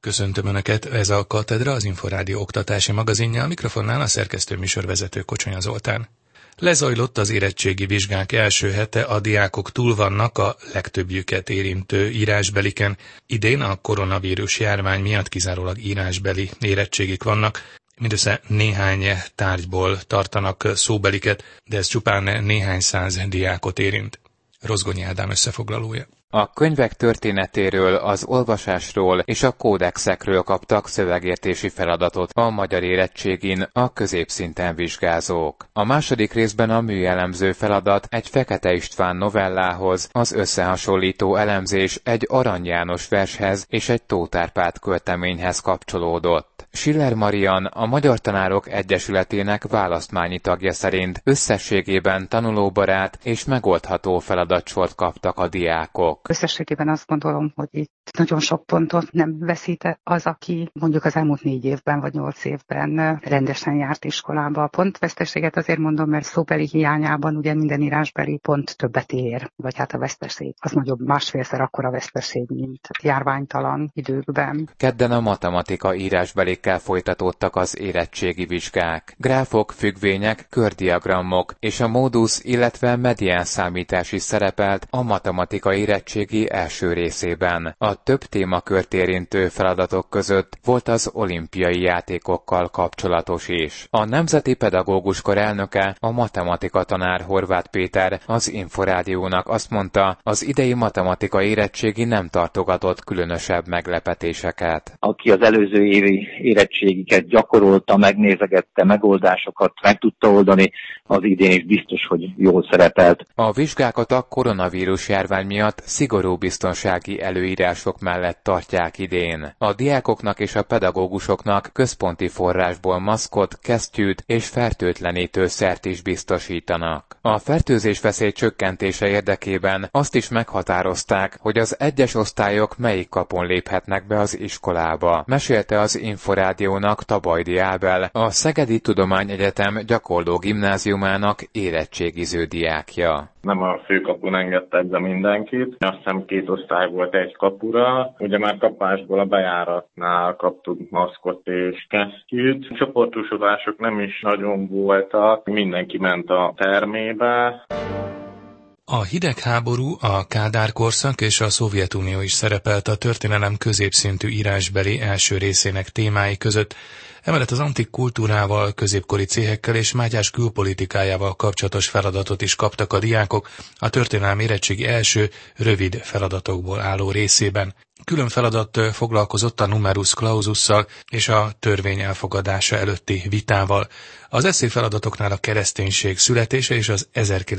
Köszöntöm Önöket, ez a Katedra, az Inforádió oktatási magazinja, a mikrofonnál a szerkesztő műsorvezető Kocsonya Zoltán. Lezajlott az érettségi vizsgák első hete, a diákok túl vannak a legtöbbjüket érintő írásbeliken. Idén a koronavírus járvány miatt kizárólag írásbeli érettségik vannak. Mindössze néhány tárgyból tartanak szóbeliket, de ez csupán néhány száz diákot érint. Rozgonyi Ádám összefoglalója. A könyvek történetéről, az olvasásról és a kódexekről kaptak szövegértési feladatot a magyar érettségin a középszinten vizsgázók. A második részben a műelemző feladat egy Fekete István novellához, az összehasonlító elemzés egy Arany János vershez és egy Tóth Árpád költeményhez kapcsolódott. Schiller Marian, a Magyar Tanárok Egyesületének választmányi tagja szerint összességében tanulóbarát és megoldható feladatsort kaptak a diákok. Összességében azt gondolom, hogy itt nagyon sok pontot nem veszít az, aki mondjuk az elmúlt 4 évben vagy 8 évben rendesen járt iskolába. A pontveszteséget azért mondom, mert szóbeli hiányában ugye minden írásbeli pont többet ér, vagy hát a veszteség. Az nagyobb, másfélszer akkora veszteség, mint járványtalan időkben. Kedden a matematika írásbelékkel folytatódtak az érettségi vizsgák. Gráfok, függvények, kördiagramok és a módusz, illetve medián számítás is szerepelt a matematika érettségi első részében. A több témakört érintő feladatok között volt az olimpiai játékokkal kapcsolatos is. A Nemzeti Pedagóguskar elnöke, a matematika tanár Horváth Péter az Inforádiónak azt mondta, az idei matematika érettségi nem tartogatott különösebb meglepetéseket. Aki az előző évi érettségiket gyakorolta, megnézegette, megoldásokat meg tudta oldani, az idén is biztos, hogy jól szerepelt. A vizsgákat a koronavírus járvány miatt szigorú biztonsági előírások mellett tartják idén. A diákoknak és a pedagógusoknak központi forrásból maszkot, kesztyűt és fertőtlenítőszert is biztosítanak. A fertőzésveszély csökkentése érdekében azt is meghatározták, hogy az egyes osztályok melyik kapun léphetnek be az iskolába. Mesélte az Inforádiónak Tabajdi Ábel, a Szegedi Tudományegyetem gyakorló gimnáziumának érettségiző diákja. Nem a főkapun engedtek be mindenkit. Azt hiszem 2 osztály volt egy kapura. Ugye már kapásból a bejáratnál kaptunk maszkot és kesztyűt. Csoportosulások nem is nagyon voltak. Mindenki ment a termébe. A hidegháború, a Kádár korszak és a Szovjetunió is szerepelt a történelem középszintű írásbeli első részének témái között. Emellett az antik kultúrával, középkori céhekkel és Mátyás külpolitikájával kapcsolatos feladatot is kaptak a diákok a történelem érettségi első rövid feladatokból álló részében. Külön feladat foglalkozott a numerus claususszal és a törvény elfogadása előtti vitával. Az esszéfeladatoknál a kereszténység születése és az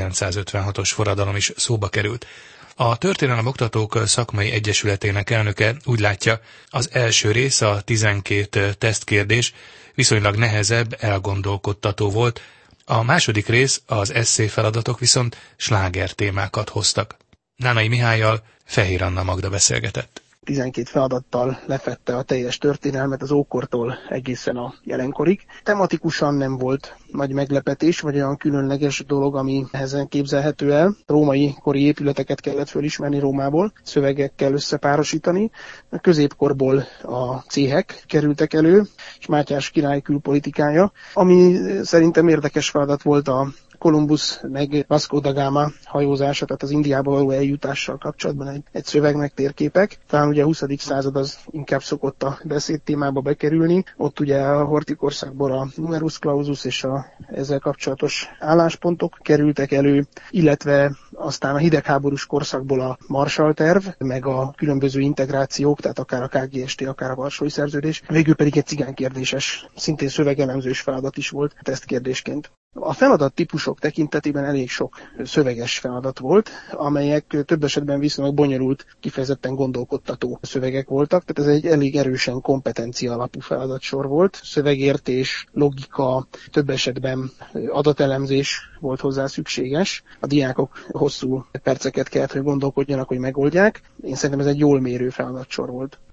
1956-os forradalom is szóba került. A Történelem Oktatók Szakmai Egyesületének elnöke úgy látja, az első rész, a 12 tesztkérdés viszonylag nehezebb, elgondolkodtató volt, a második rész, az esszéfeladatok viszont sláger témákat hoztak. Nánai Mihállyal Fehér Anna Magda beszélgetett. 12 feladattal lefedte a teljes történelmet az ókortól egészen a jelenkorig. Tematikusan nem volt nagy meglepetés, vagy olyan különleges dolog, ami ezen képzelhető el. Római kori épületeket kellett fölismerni Rómából, szövegekkel összepárosítani. A középkorból a céhek kerültek elő, és Mátyás király külpolitikája. Ami szerintem érdekes feladat volt a Kolumbusz meg Vasco da Gama hajózása, tehát az Indiába való eljutással kapcsolatban egy szöveg meg térképek. Talán ugye a 20. század az inkább szokott a beszédtémába bekerülni. Ott ugye a hortikorszakból a numerus clausus és a ezzel kapcsolatos álláspontok kerültek elő, illetve aztán a hidegháborús korszakból a Marshall terv, meg a különböző integrációk, tehát akár a KGST, akár a Varsói Szerződés. Végül pedig egy cigánykérdéses, szintén szövegelemzős feladat is volt tesztkérdésként. A feladat típusok tekintetében elég sok szöveges feladat volt, amelyek több esetben viszonylag bonyolult, kifejezetten gondolkodtató szövegek voltak, tehát ez egy elég erősen kompetencia alapú feladatsor volt. Szövegértés, logika, több esetben adatelemzés volt hozzá szükséges. A diákok hosszú perceket kellett, hogy gondolkodjanak, hogy megoldják. Én szerintem ez egy jól mérő feladatsor volt.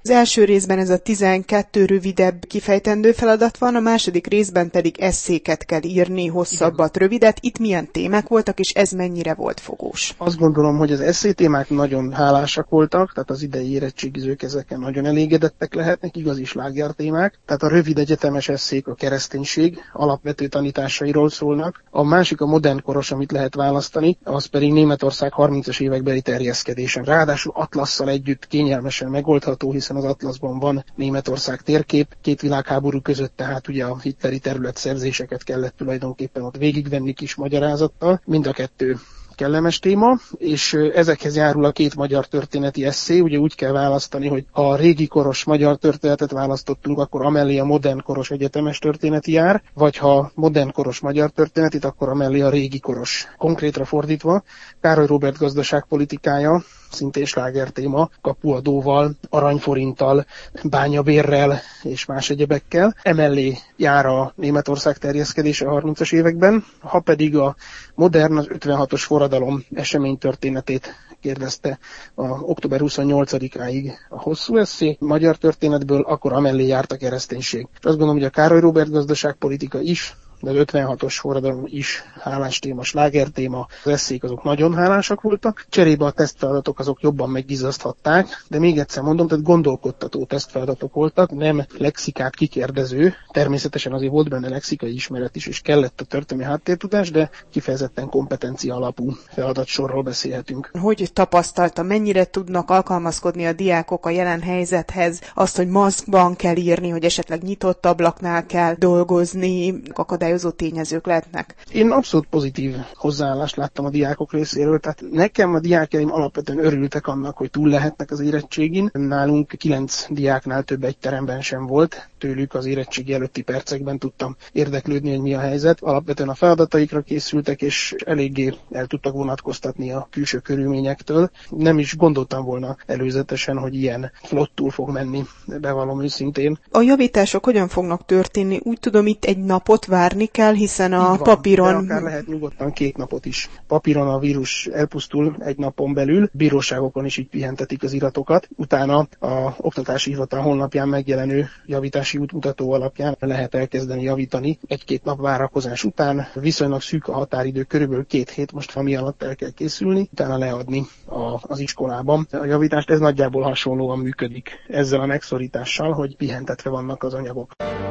Az első részben ez a 12 rövidebb kifejtendő feladat van, a második részben pedig esszéket kell írni, hosszabbat, rövidet. Itt milyen témák voltak, és ez mennyire volt fogós? Azt gondolom, hogy az esszé témák nagyon hálásak voltak, tehát az idei érettségizők ezeken nagyon elégedettek lehetnek, igazi sláger témák. Tehát a rövid egyetemes esszék a kereszténység alapvető tanításairól szólnak. A másik a modern koros, amit lehet választani, az pedig Németország 30-as évekbeli terjeszkedése. Ráadásul atlasszal együtt kényelmesen megoldható, hiszen az atlaszban van Németország térkép, két világháború között, tehát ugye a hitleri területszerzéseket kellett tulajdonképpen ott végigvenni kis magyarázattal. Mind a kettő kellemes téma, és ezekhez járul a két magyar történeti esszé. Ugye úgy kell választani, hogy ha a régi koros magyar történetet választottunk, akkor amellé a modern koros egyetemes történeti jár, vagy ha modern koros magyar történetit, akkor amellé a régi koros. Konkrétra fordítva, Károly Róbert gazdaságpolitikája szintén sláger téma, kapuadóval, aranyforinttal, bányabérrel és más egyebekkel. Emellé jár a Németország terjeszkedése a 30-as években, ha pedig a modern, az 56-os forradalom eseménytörténetét kérdezte október 28-áig a hosszú esszé magyar történetből, akkor amellé járt a kereszténység. És azt gondolom, hogy a Károly Róbert gazdaságpolitika is, de az 56-os forradalom is hálás téma, sláger téma, az esszék azok nagyon hálásak voltak. Cserébe a tesztfeladatok azok jobban meggizaszthatták, de még egyszer mondom, tehát gondolkodtató tesztfeladatok voltak, nem lexikát kikérdező. Természetesen azért volt benne lexikai ismeret is, és kellett a történelmi háttértudás, de kifejezetten kompetencia alapú feladatsorról beszélhetünk. Hogy tapasztalta, mennyire tudnak alkalmazkodni a diákok a jelen helyzethez, azt, hogy maszkban kell írni, hogy esetleg nyitott ablaknál kell dolgozni, akadályozó tényezők lehetnek? Én abszolút pozitív hozzáállást láttam a diákok részéről, tehát nekem a diákjaim alapvetően örültek annak, hogy túl lehetnek az érettségin. Nálunk 9 diáknál több egy teremben sem volt, tőlük az érettségi előtti percekben tudtam érdeklődni, hogy mi a helyzet. Alapvetően a feladataikra készültek, és eléggé el tudtak vonatkoztatni a külső körülményektől. Nem is gondoltam volna előzetesen, hogy ilyen flottul fog menni, bevallom őszintén. A javítások hogyan fognak történni? Úgy tudom, itt egy napot várni kell, hiszen a van, papíron... de akár lehet nyugodtan 2 napot is. Papíron a vírus elpusztul egy napon belül, bíróságokon is így pihentetik az iratokat. Utána a oktatási hivatal honlapján megjelenő javítási útmutató alapján lehet elkezdeni javítani. 1-2 nap várakozás után viszonylag szűk a határidő, körülbelül 2 hét most, ami alatt el kell készülni, utána leadni az iskolában. A javítást ez nagyjából hasonlóan működik ezzel a megszorítással, hogy pihentetve vannak az anyagok.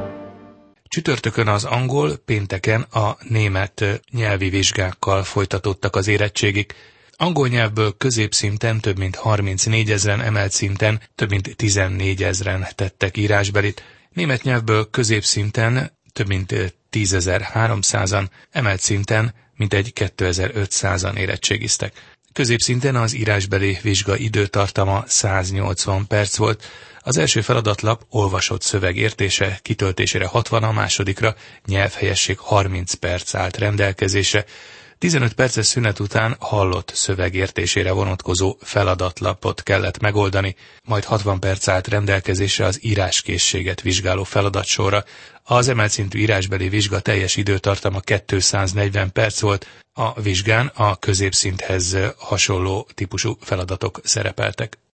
Csütörtökön az angol, pénteken a német nyelvi vizsgákkal folytatódtak az érettségik. Angol nyelvből középszinten több mint 34 000, emelt szinten több mint 14 000 tettek írásbelit. Német nyelvből középszinten több mint 10 300-an, emelt szinten mintegy 2500-an érettségiztek. Középszinten az írásbeli vizsga időtartama 180 perc volt. Az első feladatlap olvasott szöveg értése, kitöltésére 60, a másodikra nyelvhelyesség 30 perc állt rendelkezésre. 15 perces szünet után hallott szöveg értésére vonatkozó feladatlapot kellett megoldani, majd 60 perc állt rendelkezésre az íráskészséget vizsgáló feladatsorra. Az emelt szintű írásbeli vizsga teljes időtartama 240 perc volt, a vizsgán a középszinthez hasonló típusú feladatok szerepeltek.